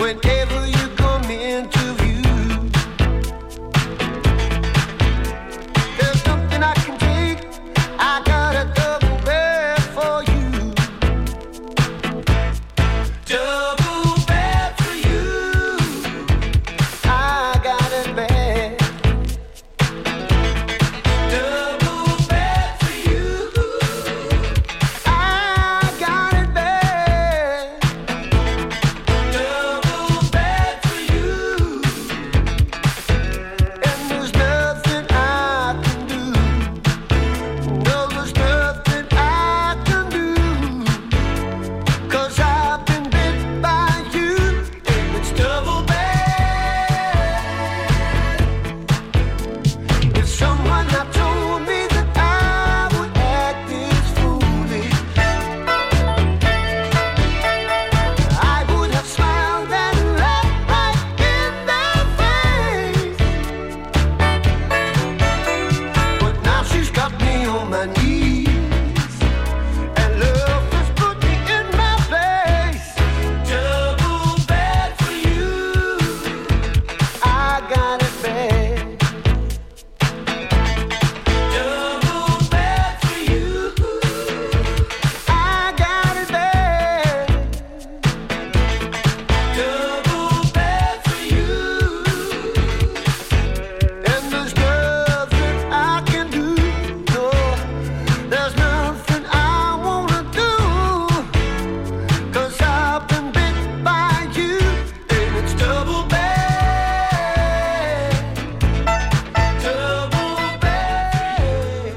whenever you come into view. There's something I can take, I got a double bed for you. Double bed for you, I got it bad. Double bed for you, I got it bad. Double bed for you, and there's nothing I can do. No, there's nothing I can do, 'cause I've been bit by you, and it's double bad. If someone had told me that I would act this foolish, I would have smiled and laughed right in their face. But now she's got me on my knees, and love has put me in my place. Double bed for you, I got it bad. Double bed for you, I got it bad. Double bed for you, and there's nothing I can do. No, there's nothing I wanna do, 'cause I've been bit by you, and it's double bad. Double bad.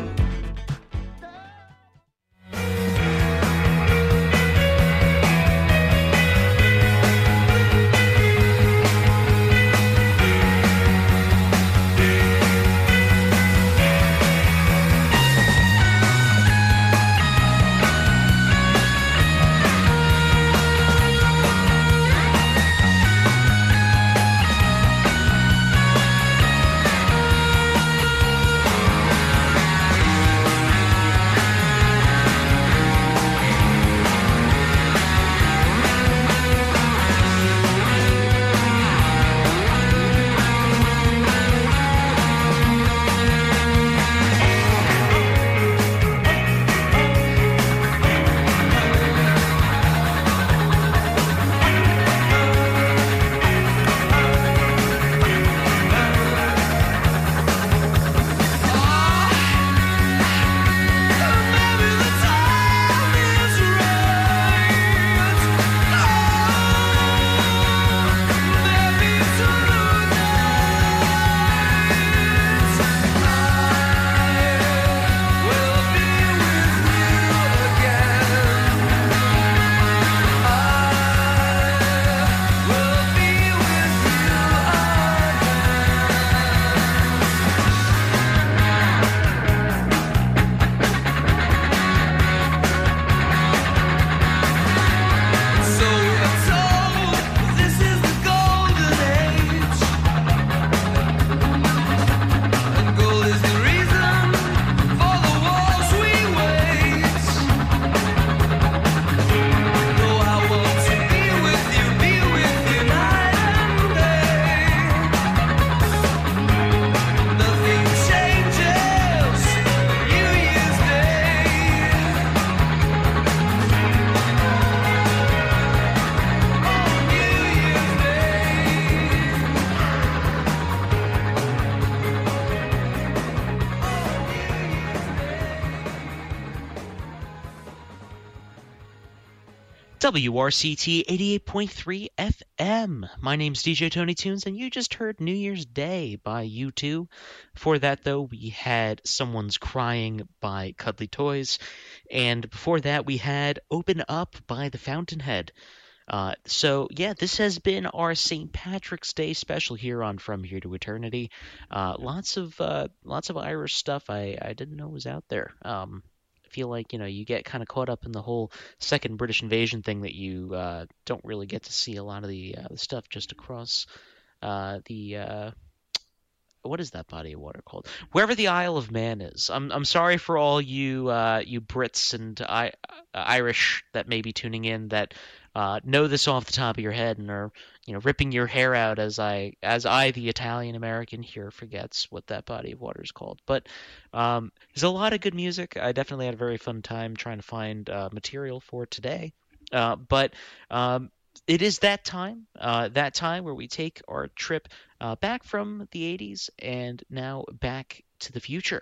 So we're told this is the golden age, and gold is the reason for the wars we wage. No, I want to be with you night and day. Nothing changes New Year's Day. WRCT 88.3 FM. My name's DJ Tony Tunes, and you just heard New Year's Day by U2. Before that, though, we had Someone's Crying by Cuddly Toys. And before that, we had Open Up by The Fountainhead. So, yeah, this has been our St. Patrick's Day special here on From Here to Eternity. Lots of Irish stuff I didn't know was out there. I feel like, you get kind of caught up in the whole second British invasion thing that you don't really get to see a lot of the stuff just across the what is that body of water called? Wherever the Isle of Man is. I'm sorry for all you Brits and Irish that may be tuning in that know this off the top of your head and are ripping your hair out as I the Italian American here forgets what that body of water is called. But there's a lot of good music. I definitely had a very fun time trying to find material for today. But it is that time where we take our trip back from the 80s and now back to the future.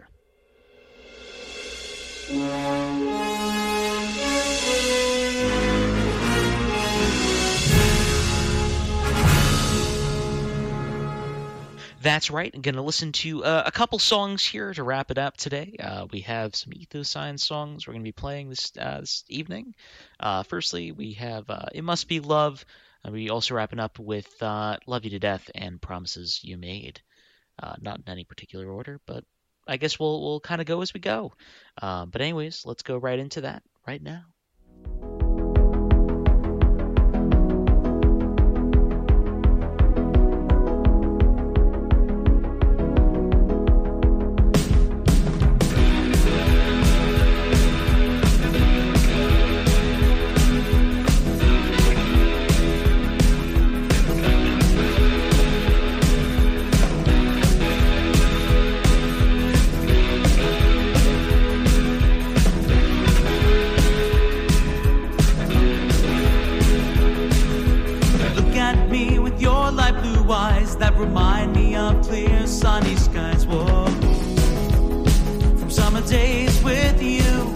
That's right. I'm going to listen to a couple songs here to wrap it up today. We have some Ethoscience songs we're going to be playing this evening. Firstly, we have It Must Be Love. We also wrapping up with Love You to Death and Promises You Made. Not in any particular order, but I guess we'll kind of go as we go. But anyways, let's go right into that right now. Remind me of clear sunny skies. Whoa. From summer days with you,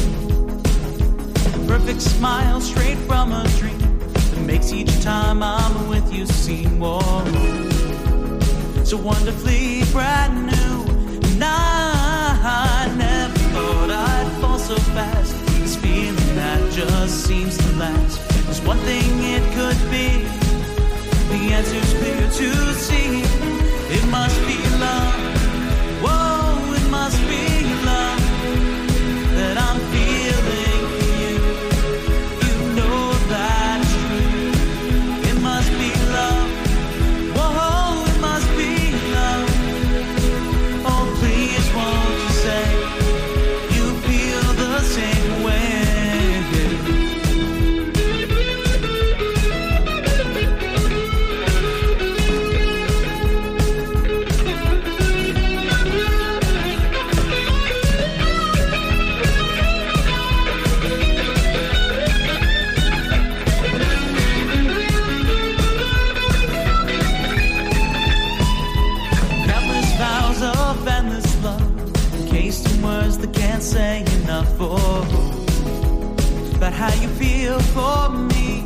perfect smile straight from a dream that makes each time I'm with you seem whoa, so wonderfully brand new. And I never thought I'd fall so fast. This feeling that just seems to last. There's one thing it could be. The answer's clear to see. It must be love. Whoa, it must be love that I'm feeling for you. You know that's true. It must be love. Whoa, it must be love. Oh, please won't you say you feel the same way? Say enough for about how you feel for me,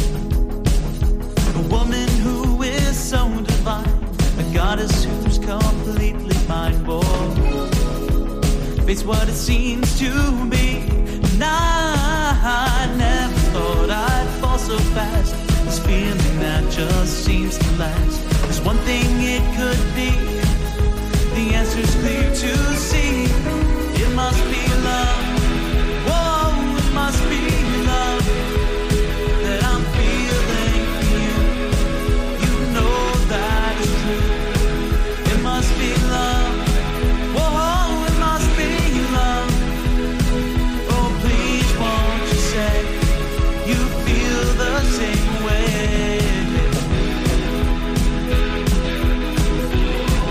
a woman who is so divine, a goddess who's completely mine. Whoa, it's what it seems to be. And I never thought I'd fall so fast. This feeling that just seems to last. There's one thing it could be. The answer's clear to see. It must be love. Whoa, it must be love that I'm feeling for you. You know that's true. It must be love. Whoa, it must be love. Oh, please won't you say you feel the same way?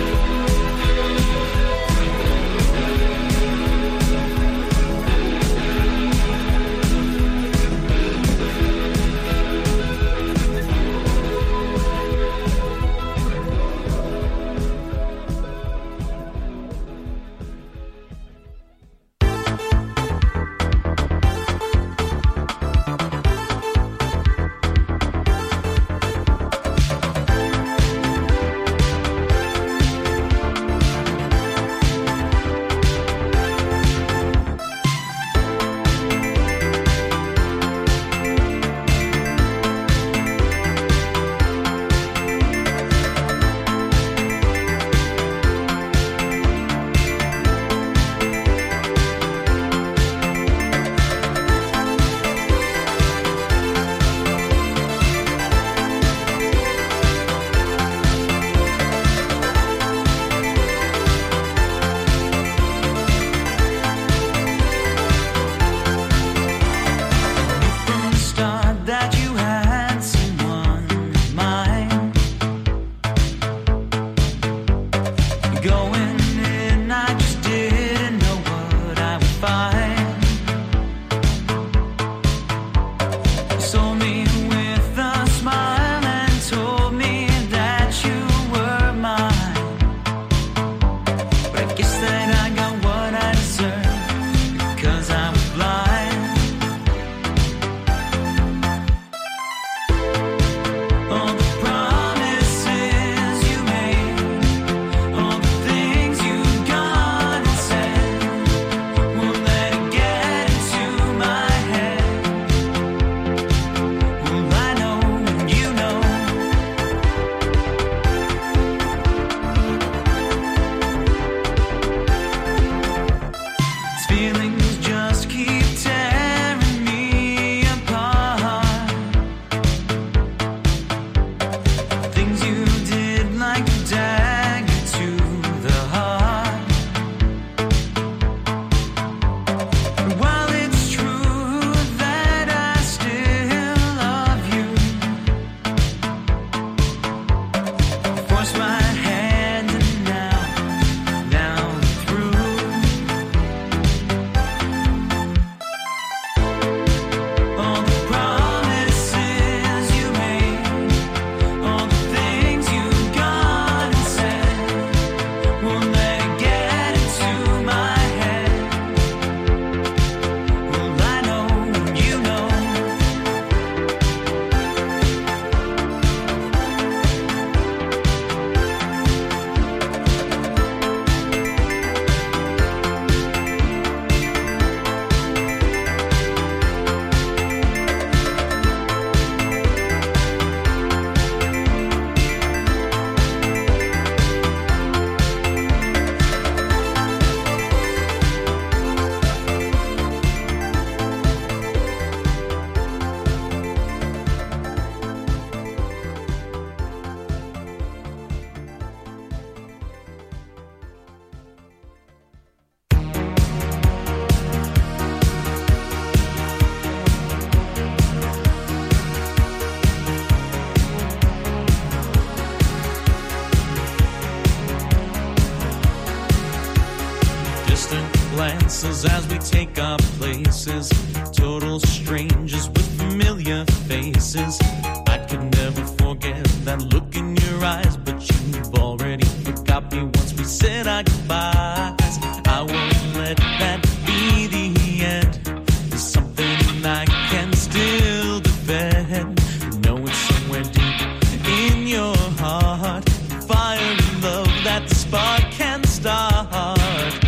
pencils as we take our places. Total strangers with familiar faces. I could never forget that look in your eyes, but you've already forgot me once we said our goodbyes. I won't let that be the end. There's something I can still defend. Know it's somewhere deep in your heart. Fire and love that the spark can start.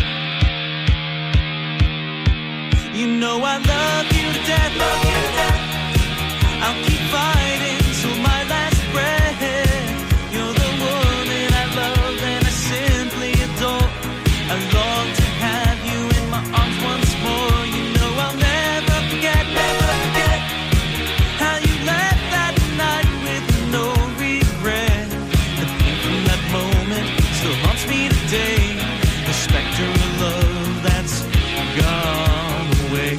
You know I love you to death, love you to death. I'll keep fighting till my last breath. You're the woman I love and I simply adore. I long to have you in my arms once more. You know I'll never forget how you left that night with no regret. The pain from that moment still haunts me today. The specter of love that's gone away.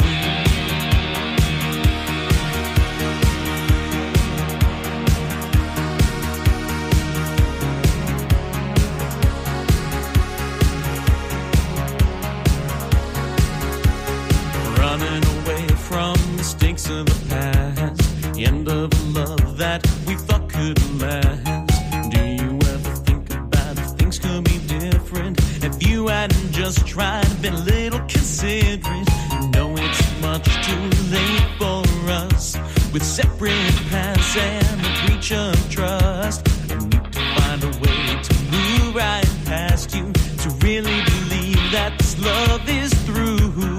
Running away from mistakes of the past, the end of a love that we thought could last. Do you ever think about if things could be different? If you hadn't just tried, been a little considerate. No, it's much too late for us. With separate paths and a breach of trust, I need to find a way to move right past you, to really believe that this love is through.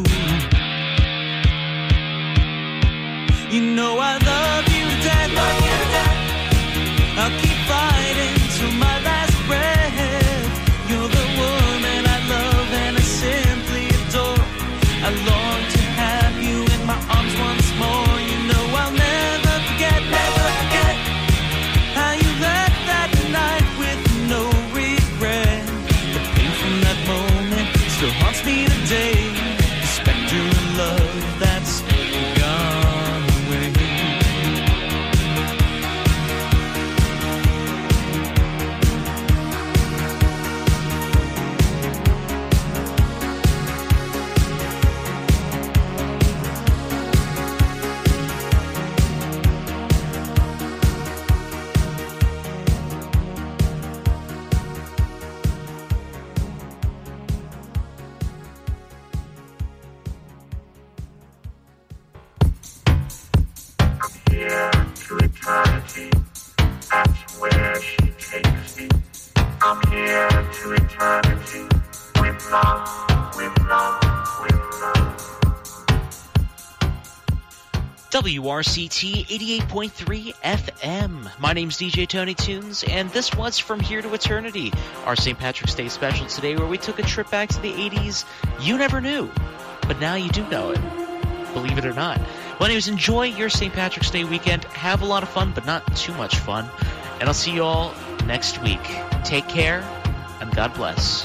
You know I love you to death, love you to death. I'll keep fighting till my last breath. You're the woman I love and I simply adore. I long to have you in my arms once more. You know I'll never forget how you left that night with no regret. The pain from that moment still haunts me today. The specter of love that's gone away. Here to eternity, that's where she takes me. I'm here to eternity, with love, with love, with love. WRCT 88.3 FM. My name's DJ Tony Tunes, and this was From Here to Eternity, our St. Patrick's Day special today, where we took a trip back to the 80s. You never knew, but now you do know it. Believe it or not. Well, anyways, enjoy your St. Patrick's Day weekend. Have a lot of fun, but not too much fun. And I'll see you all next week. Take care, and God bless.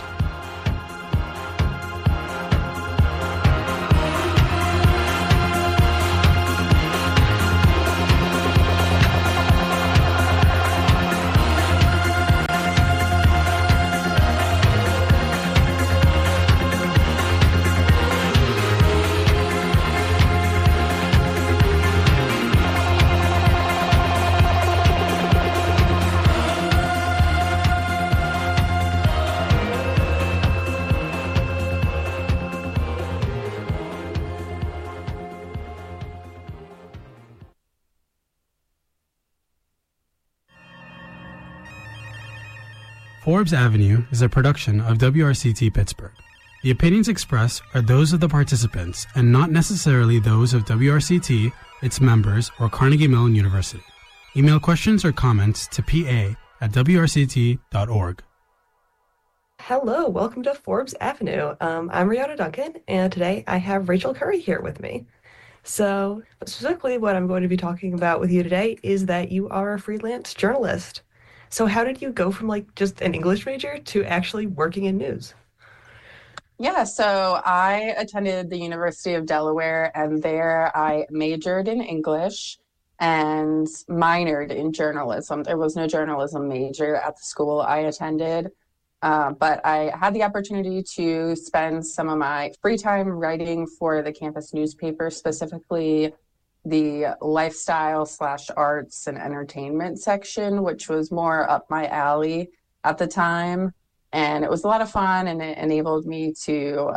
Forbes Avenue is a production of WRCT Pittsburgh. The opinions expressed are those of the participants and not necessarily those of WRCT, its members, or Carnegie Mellon University. Email questions or comments to pa@wrct.org. Hello, welcome to Forbes Avenue. I'm Rihanna Duncan, and today I have Rachel Curry here with me. So, specifically what I'm going to be talking about with you today is that you are a freelance journalist. So how did you go from just an English major to actually working in news? Yeah, so I attended the University of Delaware, and there I majored in English and minored in journalism. There was no journalism major at the school I attended. But I had the opportunity to spend some of my free time writing for the campus newspaper, specifically the lifestyle/arts and entertainment section, which was more up my alley at the time. And it was a lot of fun, and it enabled me to,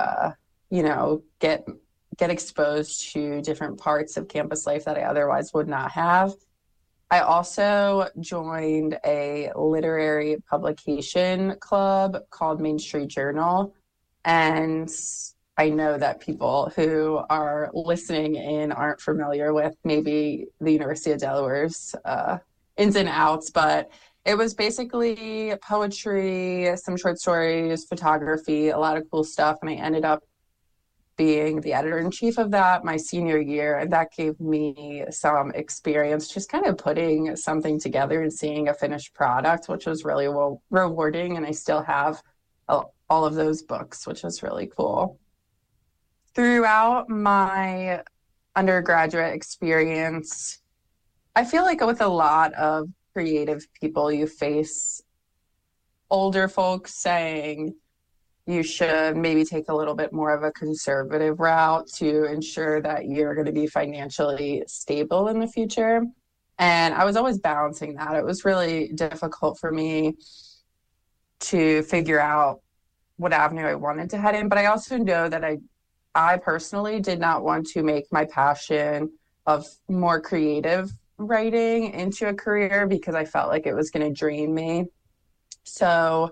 get exposed to different parts of campus life that I otherwise would not have. I also joined a literary publication club called Main Street Journal. And I know that people who are listening in aren't familiar with maybe the University of Delaware's ins and outs, but it was basically poetry, some short stories, photography, a lot of cool stuff. And I ended up being the editor-in-chief of that my senior year, and that gave me some experience just kind of putting something together and seeing a finished product, which was really rewarding. And I still have all of those books, which was really cool. Throughout my undergraduate experience, I feel like with a lot of creative people, you face older folks saying you should maybe take a little bit more of a conservative route to ensure that you're going to be financially stable in the future. And I was always balancing that. It was really difficult for me to figure out what avenue I wanted to head in. But I also know that I personally did not want to make my passion of more creative writing into a career because I felt like it was going to drain me. So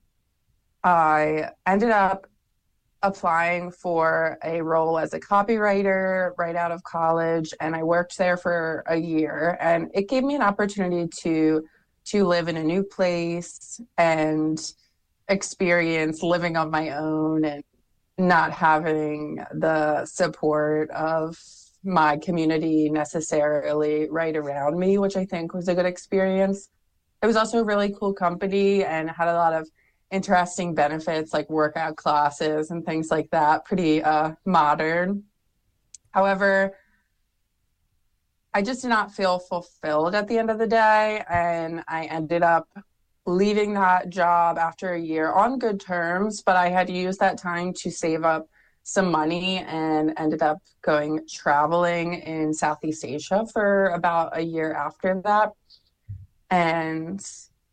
I ended up applying for a role as a copywriter right out of college, and I worked there for a year, and it gave me an opportunity to live in a new place and experience living on my own and not having the support of my community necessarily right around me, which I think was a good experience. It was also a really cool company and had a lot of interesting benefits like workout classes and things like that, pretty modern. However, I just did not feel fulfilled at the end of the day, and I ended up leaving that job after a year on good terms, but I had used that time to save up some money and ended up going traveling in Southeast Asia for about a year after that. And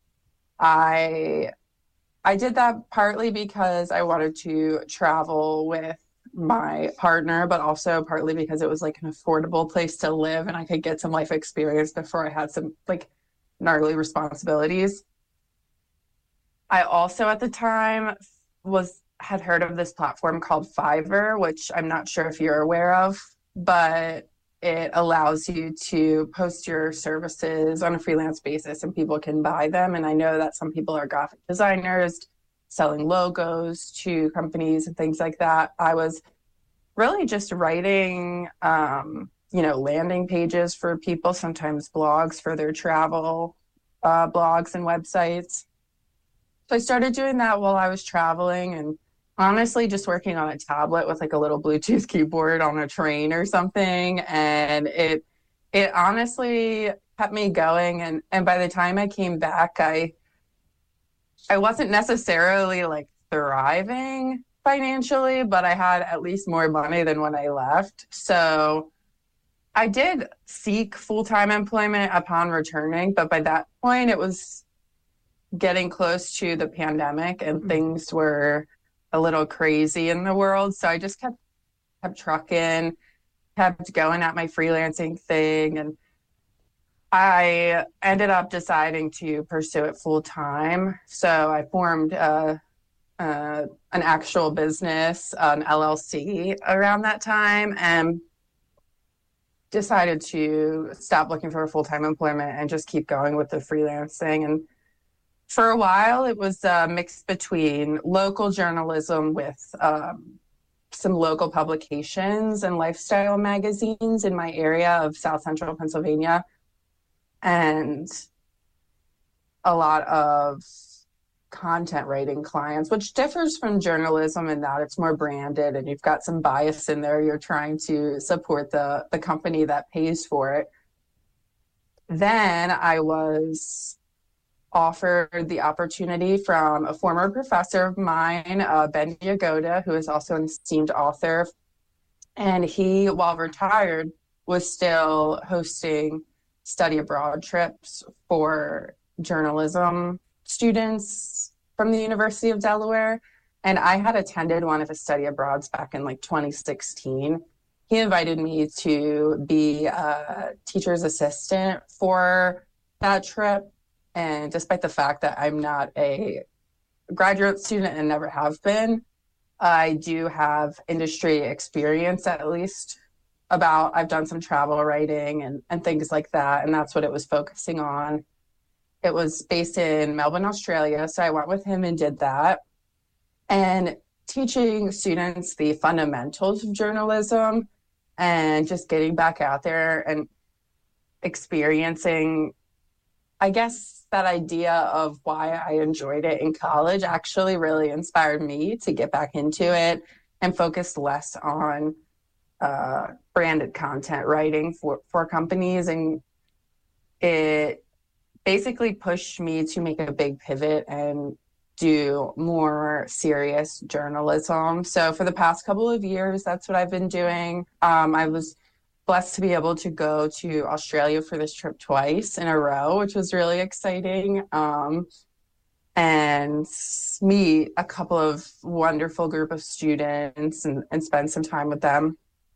I did that partly because I wanted to travel with my partner, but also partly because it was like an affordable place to live and I could get some life experience before I had some like gnarly responsibilities. I also at the time had heard of this platform called Fiverr, which I'm not sure if you're aware of, but it allows you to post your services on a freelance basis and people can buy them. And I know that some people are graphic designers selling logos to companies and things like that. I was really just writing, landing pages for people, sometimes blogs for their travel blogs and websites. So I started doing that while I was traveling and honestly just working on a tablet with like a little Bluetooth keyboard on a train or something. And it honestly kept me going. And by the time I came back, I wasn't necessarily like thriving financially, but I had at least more money than when I left. So I did seek full-time employment upon returning, but by that point it was getting close to the pandemic and things were a little crazy in the world. So I just kept trucking, kept going at my freelancing thing. And I ended up deciding to pursue it full time. So I formed an actual business, an LLC around that time, and decided to stop looking for full-time employment and just keep going with the freelancing. And for a while, it was a mix between local journalism with some local publications and lifestyle magazines in my area of South Central Pennsylvania, and a lot of content writing clients, which differs from journalism in that it's more branded and you've got some bias in there. You're trying to support the company that pays for it. Then I was offered the opportunity from a former professor of mine, Ben Yagoda, who is also an esteemed author. And he, while retired, was still hosting study abroad trips for journalism students from the University of Delaware. And I had attended one of his study abroads back in like 2016. He invited me to be a teacher's assistant for that trip. And despite the fact that I'm not a graduate student and never have been, I do have industry experience, at least I've done some travel writing and things like that. And that's what it was focusing on. It was based in Melbourne, Australia. So I went with him and did that. And teaching students the fundamentals of journalism and just getting back out there and experiencing, I guess, that idea of why I enjoyed it in college actually really inspired me to get back into it and focus less on branded content writing for companies. And it basically pushed me to make a big pivot and do more serious journalism. So for the past couple of years, that's what I've been doing. I was blessed to be able to go to Australia for this trip twice in a row, which was really exciting. And meet a couple of wonderful group of students and spend some time with them.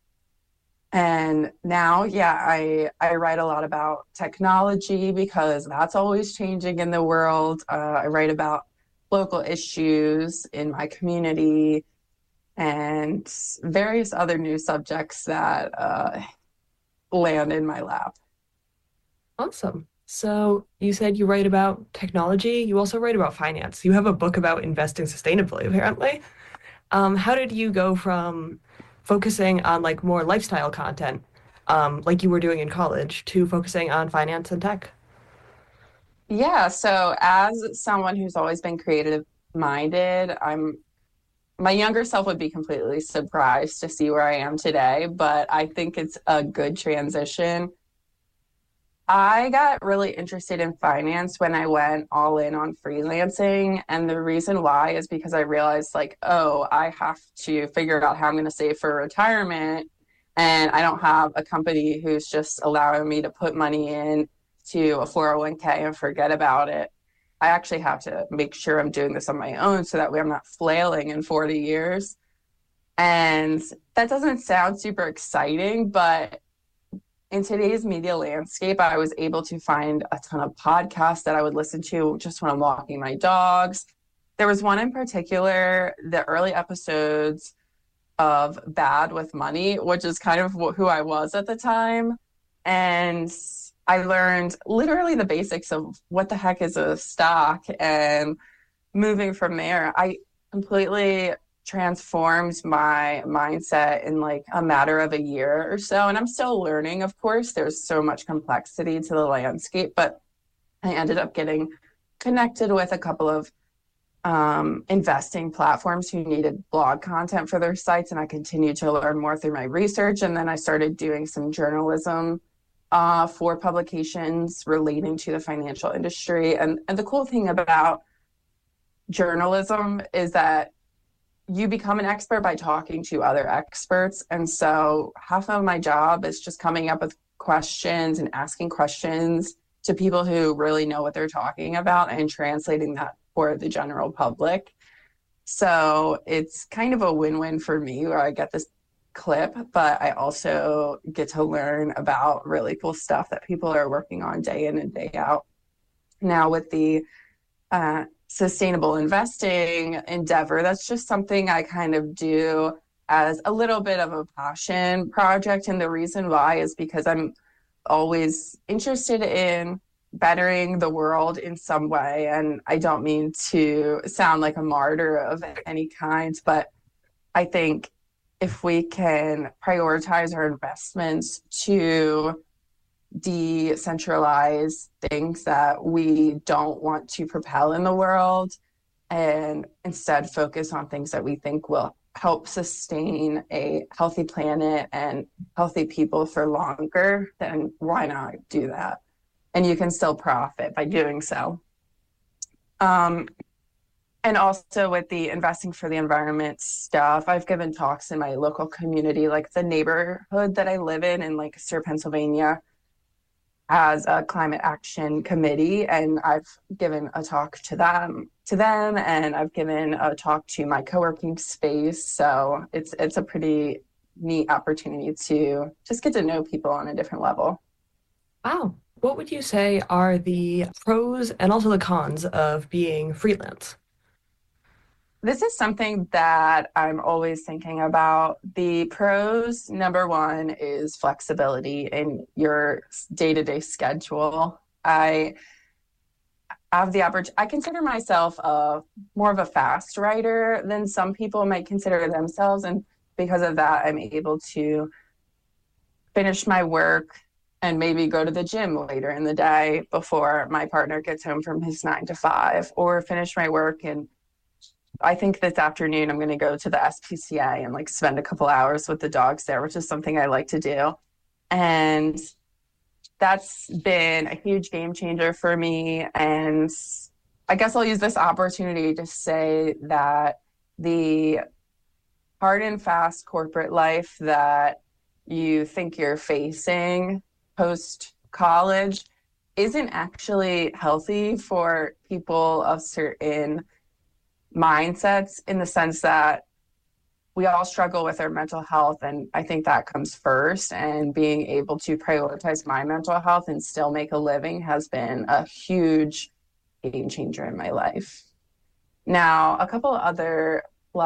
And now, I write a lot about technology because that's always changing in the world. I write about local issues in my community and various other new subjects that land in my lap. Awesome. So you said you write about technology. You also write about finance. You have a book about investing sustainably, apparently. How did you go from focusing on like more lifestyle content, like you were doing in college, to focusing on finance and tech? Yeah, so as someone who's always been creative minded, my younger self would be completely surprised to see where I am today, but I think it's a good transition. I got really interested in finance when I went all in on freelancing. And the reason why is because I realized like, oh, I have to figure out how I'm going to save for retirement. And I don't have a company who's just allowing me to put money in to a 401k and forget about it. I actually have to make sure I'm doing this on my own so that way I'm not flailing in 40 years. And that doesn't sound super exciting, but in today's media landscape, I was able to find a ton of podcasts that I would listen to just when I'm walking my dogs. There was one in particular, the early episodes of Bad with Money, which is kind of who I was at the time. And I learned literally the basics of what the heck is a stock, and moving from there, I completely transformed my mindset in like a matter of a year or so. And I'm still learning, of course. There's so much complexity to the landscape, but I ended up getting connected with a couple of investing platforms who needed blog content for their sites. And I continued to learn more through my research. And then I started doing some journalism for publications relating to the financial industry. And the cool thing about journalism is that you become an expert by talking to other experts. And so half of my job is just coming up with questions and asking questions to people who really know what they're talking about and translating that for the general public. So it's kind of a win-win for me where I get this clip, but I also get to learn about really cool stuff that people are working on day in and day out. Now with the sustainable investing endeavor, that's just something I kind of do as a little bit of a passion project. And the reason why is because I'm always interested in bettering the world in some way. And I don't mean to sound like a martyr of any kind, but I think if we can prioritize our investments to decentralize things that we don't want to propel in the world and instead focus on things that we think will help sustain a healthy planet and healthy people for longer, then why not do that? And you can still profit by doing so. And also with the investing for the environment stuff, I've given talks in my local community, like the neighborhood that I live in Lancaster, Pennsylvania, has a climate action committee, and I've given a talk to them, and I've given a talk to my co-working space. So it's a pretty neat opportunity to just get to know people on a different level. Wow. What would you say are the pros and also the cons of being freelance? This is something that I'm always thinking about. The pros, number one, is flexibility in your day-to-day schedule. I have the opportunity. I consider myself more of a fast writer than some people might consider themselves, and because of that, I'm able to finish my work and maybe go to the gym later in the day before my partner gets home from his 9 to 5, or finish my work. And I think this afternoon I'm going to go to the SPCA and spend a couple hours with the dogs there, which is something I like to do. And that's been a huge game changer for me. And I guess I'll use this opportunity to say that the hard and fast corporate life that you think you're facing post-college isn't actually healthy for people of certain mindsets, in the sense that we all struggle with our mental health, and I think that comes first, and being able to prioritize my mental health and still make a living has been a huge game changer in my life. Now, a couple other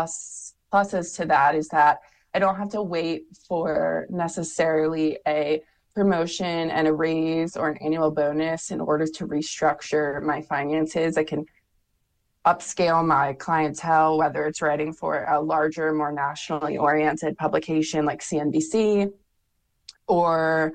pluses to that is that I don't have to wait for necessarily a promotion and a raise or an annual bonus in order to restructure my finances. I can upscale my clientele, whether it's writing for a larger, more nationally oriented publication like CNBC, or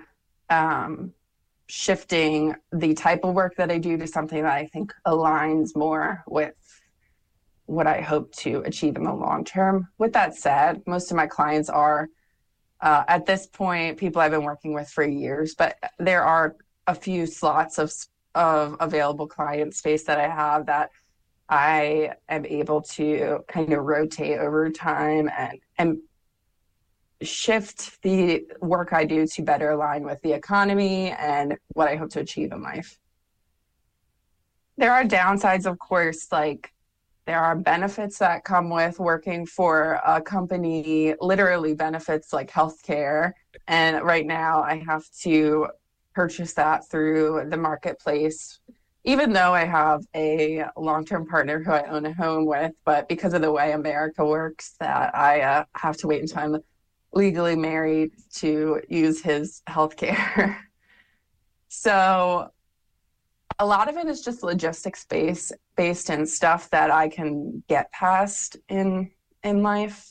shifting the type of work that I do to something that I think aligns more with what I hope to achieve in the long term. With that said, most of my clients are, at this point, people I've been working with for years, but there are a few slots of available client space that I have that I am able to kind of rotate over time and shift the work I do to better align with the economy and what I hope to achieve in life. There are downsides, of course, there are benefits that come with working for a company, literally benefits like healthcare. And right now I have to purchase that through the marketplace, even though I have a long-term partner who I own a home with. But because of the way America works, that I have to wait until I'm legally married to use his healthcare. So a lot of it is just logistics based and stuff that I can get past in life.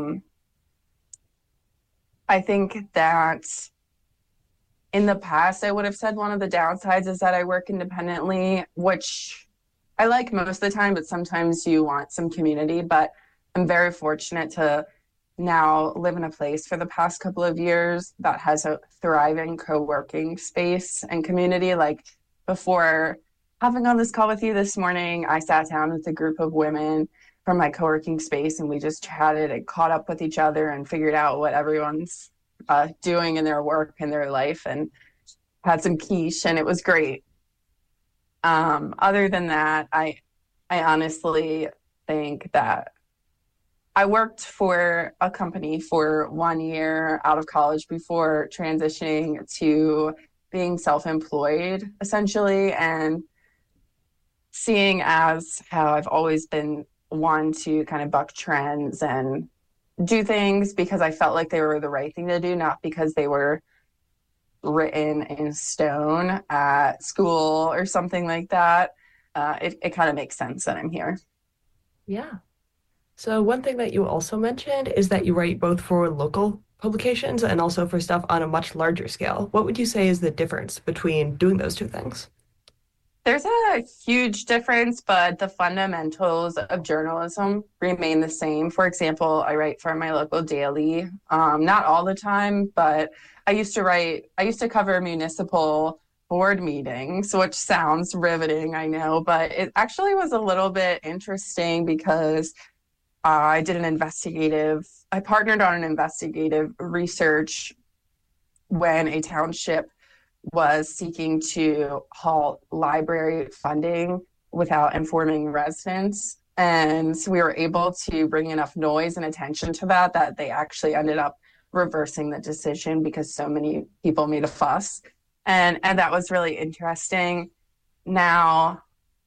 I think that in the past, I would have said one of the downsides is that I work independently, which I like most of the time, but sometimes you want some community. But I'm very fortunate to now live in a place for the past couple of years that has a thriving co-working space and community. Before hopping on this call with you this morning, I sat down with a group of women from my co-working space, and we just chatted and caught up with each other and figured out what everyone's doing in their work and their life, and had some quiche, and it was great. Other than that, I honestly think that I worked for a company for 1 year out of college before transitioning to being self-employed, essentially, and seeing as how I've always been one to kind of buck trends and do things because I felt like they were the right thing to do, not because they were written in stone at school or something like that. It kind of makes sense that I'm here. Yeah. So one thing that you also mentioned is that you write both for local publications and also for stuff on a much larger scale. What would you say is the difference between doing those two things? There's a huge difference, but the fundamentals of journalism remain the same. For example, I write for my local daily, not all the time, but I used to cover municipal board meetings, which sounds riveting, I know, but it actually was a little bit interesting because I partnered on an investigative research when a township was seeking to halt library funding without informing residents. And so we were able to bring enough noise and attention to that they actually ended up reversing the decision because so many people made a fuss. And that was really interesting. Now,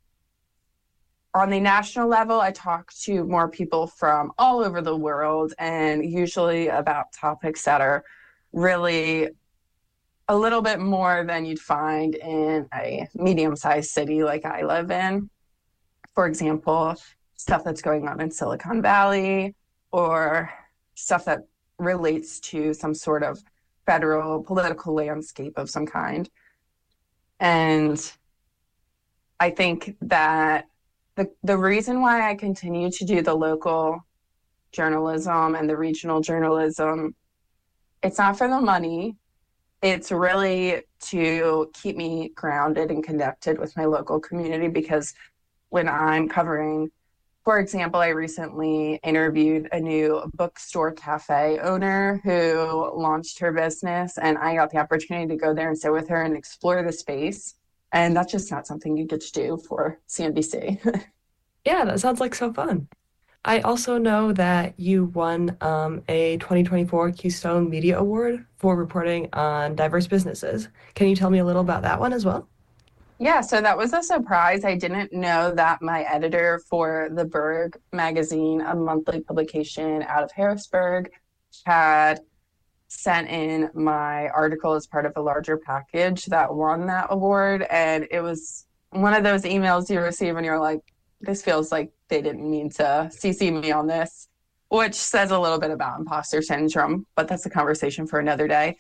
on the national level, I talk to more people from all over the world, and usually about topics that are really a little bit more than you'd find in a medium-sized city like I live in. For example, stuff that's going on in Silicon Valley, or stuff that relates to some sort of federal political landscape of some kind. And I think that the reason why I continue to do the local journalism and the regional journalism, it's not for the money. It's really to keep me grounded and connected with my local community, because when I'm covering, for example, I recently interviewed a new bookstore cafe owner who launched her business, and I got the opportunity to go there and sit with her and explore the space. And that's just not something you get to do for CNBC. Yeah, that sounds like so fun. I also know that you won a 2024 Keystone Media Award for reporting on diverse businesses. Can you tell me a little about that one as well? Yeah, so that was a surprise. I didn't know that my editor for The Berg magazine, a monthly publication out of Harrisburg, had sent in my article as part of a larger package that won that award. And it was one of those emails you receive and you're like, this feels like they didn't mean to CC me on this, which says a little bit about imposter syndrome, but that's a conversation for another day.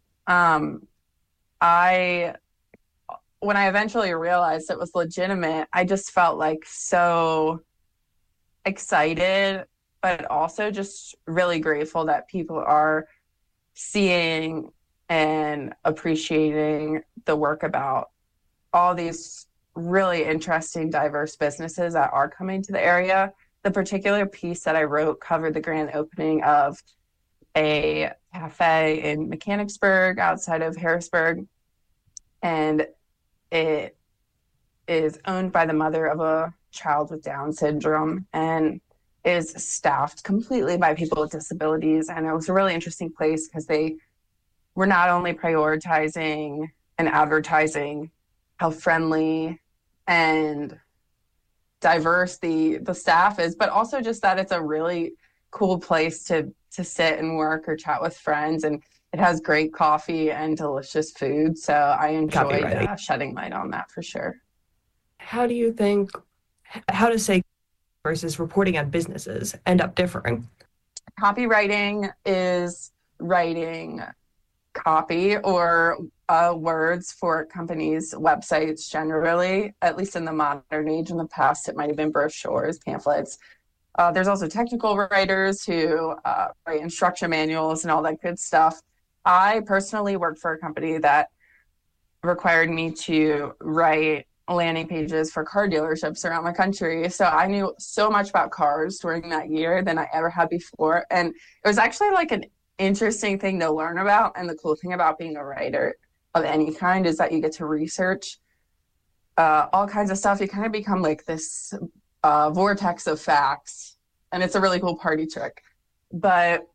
When I eventually realized it was legitimate, I just felt like so excited, but also just really grateful that people are seeing and appreciating the work about all these really interesting, diverse businesses that are coming to the area. The particular piece that I wrote covered the grand opening of a cafe in Mechanicsburg outside of Harrisburg. And it is owned by the mother of a child with Down syndrome and is staffed completely by people with disabilities. And it was a really interesting place because they were not only prioritizing and advertising how friendly and diverse the staff is, but also just that it's a really cool place to sit and work or chat with friends. And it has great coffee and delicious food. So I enjoyed shedding light on that for sure. How do you think, how does say versus reporting on businesses end up differing? Copywriting is writing copy or words for companies' websites generally, at least in the modern age. In the past, it might have been brochures, pamphlets. There's also technical writers who write instruction manuals and all that good stuff. I personally worked for a company that required me to write landing pages for car dealerships around the country. So I knew so much about cars during that year than I ever had before. And it was actually like an interesting thing to learn about. And the cool thing about being a writer of any kind is that you get to research all kinds of stuff. You kind of become like this vortex of facts, and it's a really cool party trick. But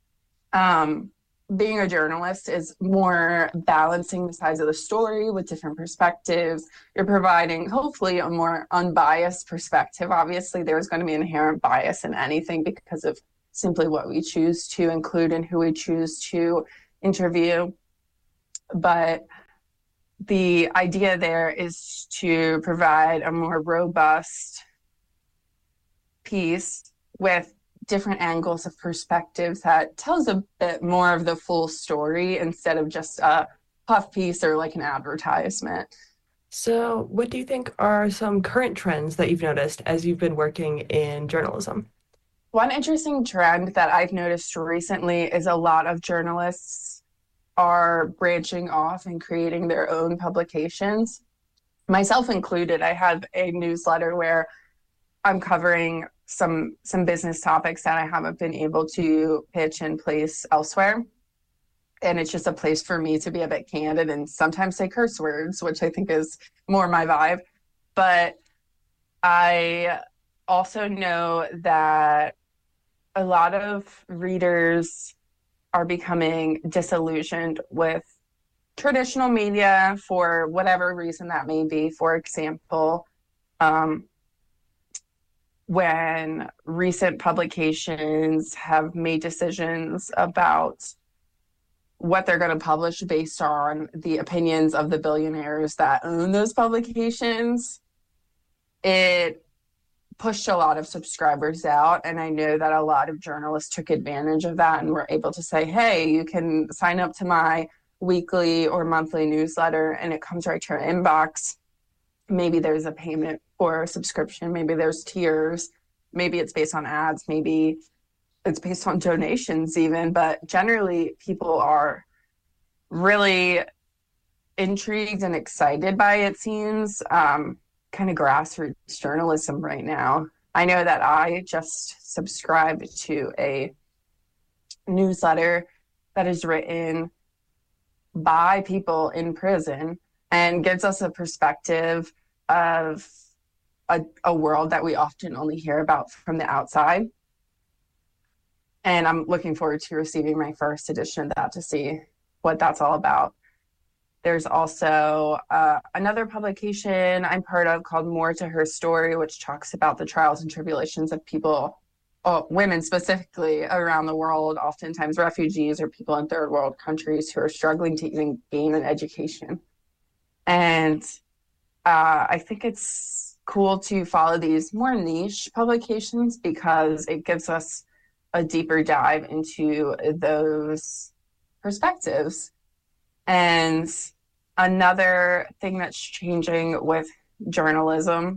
being a journalist is more balancing the sides of the story with different perspectives. You're providing hopefully a more unbiased perspective. Obviously, there's going to be inherent bias in anything because of simply what we choose to include and who we choose to interview. But the idea there is to provide a more robust piece with different angles of perspectives that tells a bit more of the full story instead of just a puff piece or like an advertisement. So what do you think are some current trends that you've noticed as you've been working in journalism? One interesting trend that I've noticed recently is a lot of journalists are branching off and creating their own publications, myself included. I have a newsletter where I'm covering some business topics that I haven't been able to pitch and place elsewhere. And it's just a place for me to be a bit candid and sometimes say curse words, which I think is more my vibe. But I also know that a lot of readers are becoming disillusioned with traditional media for whatever reason that may be. For example, when recent publications have made decisions about what they're going to publish based on the opinions of the billionaires that own those publications, it pushed a lot of subscribers out. And I know that a lot of journalists took advantage of that and were able to say, hey, you can sign up to my weekly or monthly newsletter and it comes right to your inbox. Maybe there's a payment for a subscription. Maybe there's tiers. Maybe it's based on ads. Maybe it's based on donations even. But generally, people are really intrigued and excited by, it seems, kind of grassroots journalism right now. I know that I just subscribed to a newsletter that is written by people in prison and gives us a perspective of a world that we often only hear about from the outside. And I'm looking forward to receiving my first edition of that to see what that's all about. There's also another publication I'm part of called More to Her Story, which talks about the trials and tribulations of people, women specifically, around the world, oftentimes refugees or people in third world countries who are struggling to even gain an education. And I think it's cool to follow these more niche publications because it gives us a deeper dive into those perspectives. And another thing that's changing with journalism,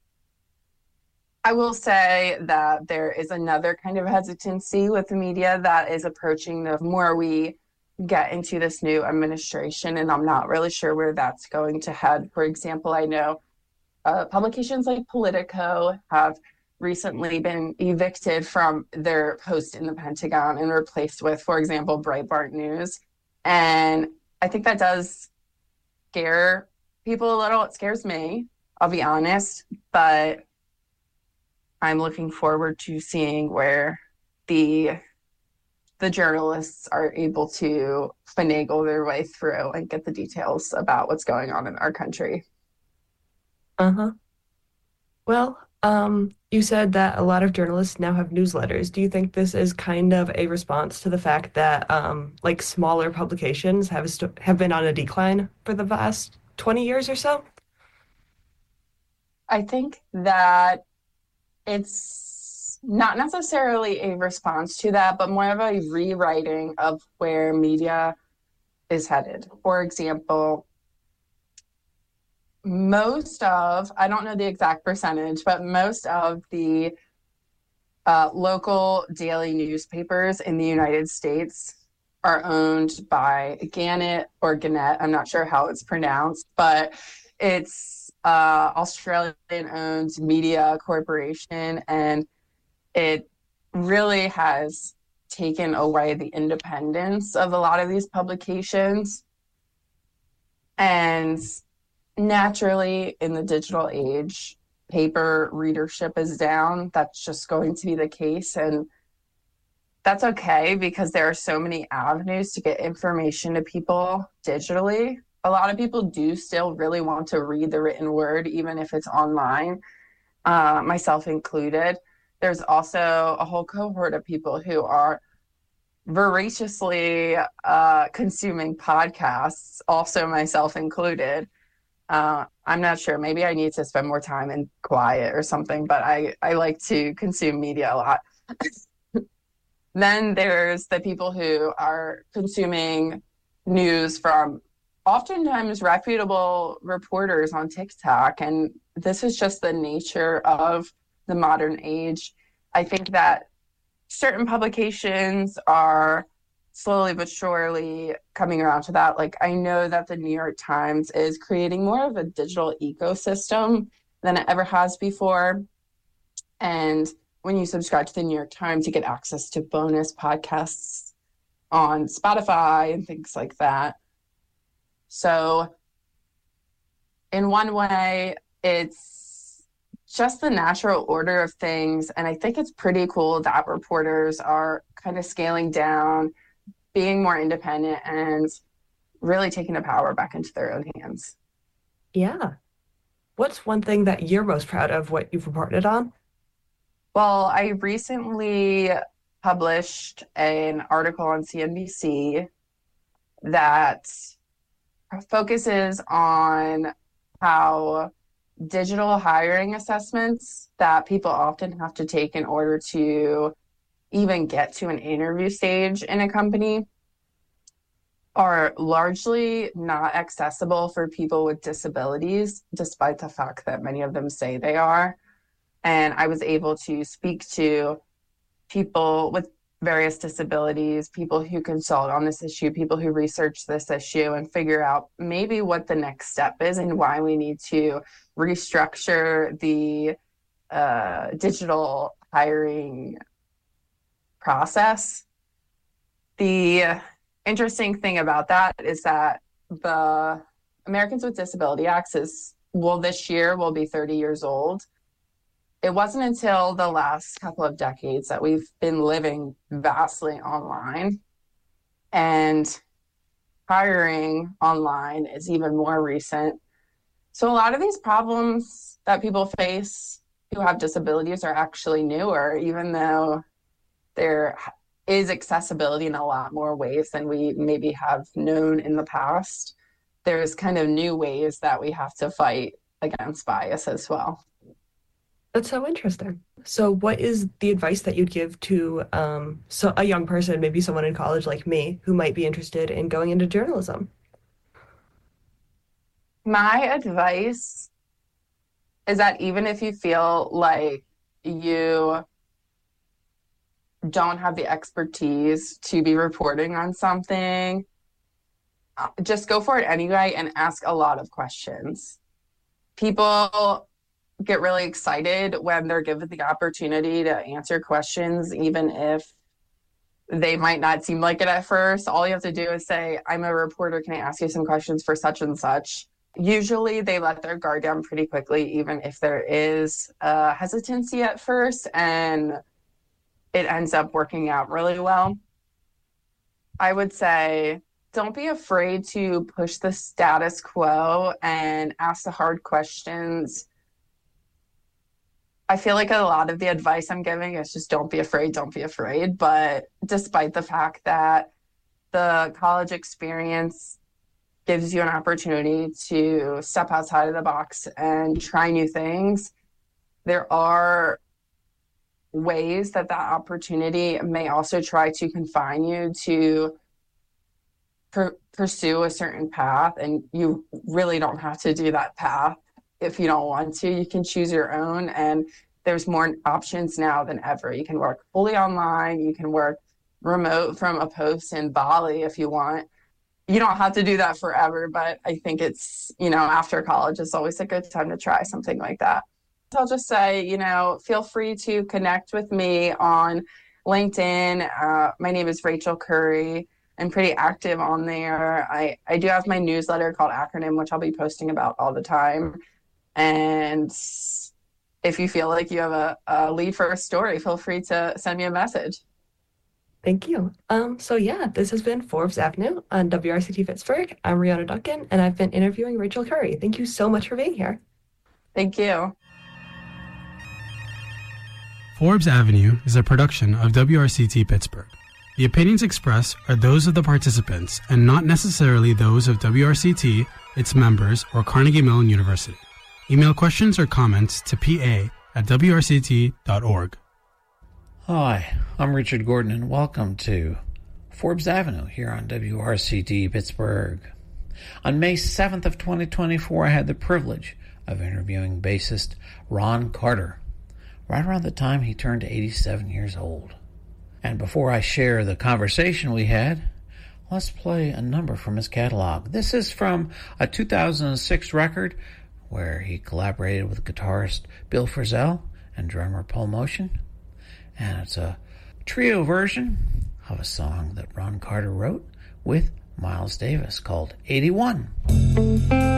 I will say that there is another kind of hesitancy with the media that is approaching the more we get into this new administration, and I'm not really sure where that's going to head. For example, I know publications like Politico have recently been evicted from their post in the Pentagon and replaced with, for example, Breitbart News. And I think that does scare people a little. It scares me, I'll be honest, but I'm looking forward to seeing where the journalists are able to finagle their way through and get the details about what's going on in our country. Uh-huh. Well, you said that a lot of journalists now have newsletters. Do you think this is kind of a response to the fact that like smaller publications have been on a decline for the past 20 years or so? I think that it's not necessarily a response to that, but more of a rewriting of where media is headed. For example, I don't know the exact percentage, but most of the local daily newspapers in the United States are owned by Gannett or Gannett. I'm not sure how it's pronounced, but it's Australian-owned media corporation, and it really has taken away the independence of a lot of these publications. And naturally, in the digital age, paper readership is down. That's just going to be the case. And that's okay because there are so many avenues to get information to people digitally. A lot of people do still really want to read the written word, even if it's online, myself included. There's also a whole cohort of people who are voraciously consuming podcasts, also myself included. I'm not sure. Maybe I need to spend more time in quiet or something, but I like to consume media a lot. Then there's the people who are consuming news from oftentimes reputable reporters on TikTok. And this is just the nature of the modern age. I think that certain publications are slowly but surely coming around to that. Like, I know that the New York Times is creating more of a digital ecosystem than it ever has before. And when you subscribe to the New York Times, you get access to bonus podcasts on Spotify and things like that. So in one way, it's just the natural order of things. And I think it's pretty cool that reporters are kind of scaling down, being more independent, and really taking the power back into their own hands. Yeah. What's one thing that you're most proud of what you've reported on? Well, I recently published an article on CNBC that focuses on how digital hiring assessments that people often have to take in order to even get to an interview stage in a company are largely not accessible for people with disabilities, despite the fact that many of them say they are. And I was able to speak to people with various disabilities, people who consult on this issue, people who research this issue, and figure out maybe what the next step is and why we need to restructure the digital hiring process. The interesting thing about that is that the Americans with Disability Act this year will be 30 years old. It wasn't until the last couple of decades that we've been living vastly online, and hiring online is even more recent. So a lot of these problems that people face who have disabilities are actually newer, even though there is accessibility in a lot more ways than we maybe have known in the past. There's kind of new ways that we have to fight against bias as well. That's so interesting. So what is the advice that you'd give to a young person, maybe someone in college like me, who might be interested in going into journalism? My advice is that even if you feel like you don't have the expertise to be reporting on something, just go for it anyway and ask a lot of questions. People get really excited when they're given the opportunity to answer questions, even if they might not seem like it at first. All you have to do is say, I'm a reporter, can I ask you some questions for such and such? Usually they let their guard down pretty quickly, even if there is hesitancy at first, and it ends up working out really well. I would say, don't be afraid to push the status quo and ask the hard questions. I feel like a lot of the advice I'm giving is just don't be afraid, don't be afraid. But despite the fact that the college experience gives you an opportunity to step outside of the box and try new things, there are ways that opportunity may also try to confine you to pursue a certain path. And you really don't have to do that path. If you don't want to, you can choose your own, and there's more options now than ever. You can work fully online, you can work remote from a post in Bali if you want. You don't have to do that forever, but I think it's, after college, it's always a good time to try something like that. So I'll just say, feel free to connect with me on LinkedIn. My name is Rachel Curry. I'm pretty active on there. I do have my newsletter called Acronym, which I'll be posting about all the time. And if you feel like you have a lead for a story, feel free to send me a message. Thank you. This has been Forbes Avenue on WRCT Pittsburgh. I'm Rihanna Duncan, and I've been interviewing Rachel Curry. Thank you so much for being here. Thank you. Forbes Avenue is a production of WRCT Pittsburgh. The opinions expressed are those of the participants and not necessarily those of WRCT, its members, or Carnegie Mellon University. Email questions or comments to pa@wrct.org. Hi, I'm Richard Gordon, and welcome to Forbes Avenue here on WRCT Pittsburgh. On May 7th of 2024, I had the privilege of interviewing bassist Ron Carter, right around the time he turned 87 years old. And before I share the conversation we had, let's play a number from his catalog. This is from a 2006 record where he collaborated with guitarist Bill Frisell and drummer Paul Motion. And it's a trio version of a song that Ron Carter wrote with Miles Davis called 81.